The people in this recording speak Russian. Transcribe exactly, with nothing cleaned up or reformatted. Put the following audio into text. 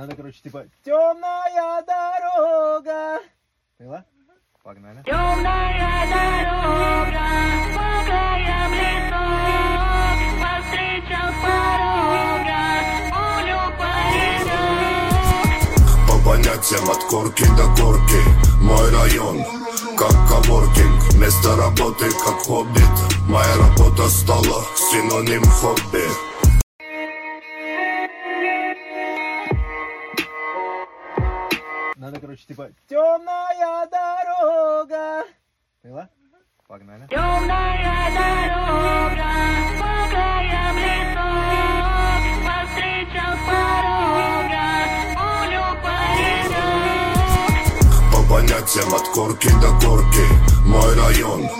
Надо, короче, типа темная дорога. Поняла? Погнали. Темная дорога, по краям лесов, повстречал с порога пулю паренек. По понятиям от корки до корки, мой район как коворкинг, место работы как хоббит. Моя работа стала синоним хобби. Надо, короче, типа темная дорога. Поняла? Погнали. Темная дорога, по краям лесов, повстречал с порога пулю паренек. По понятиям от корки до корки, мой район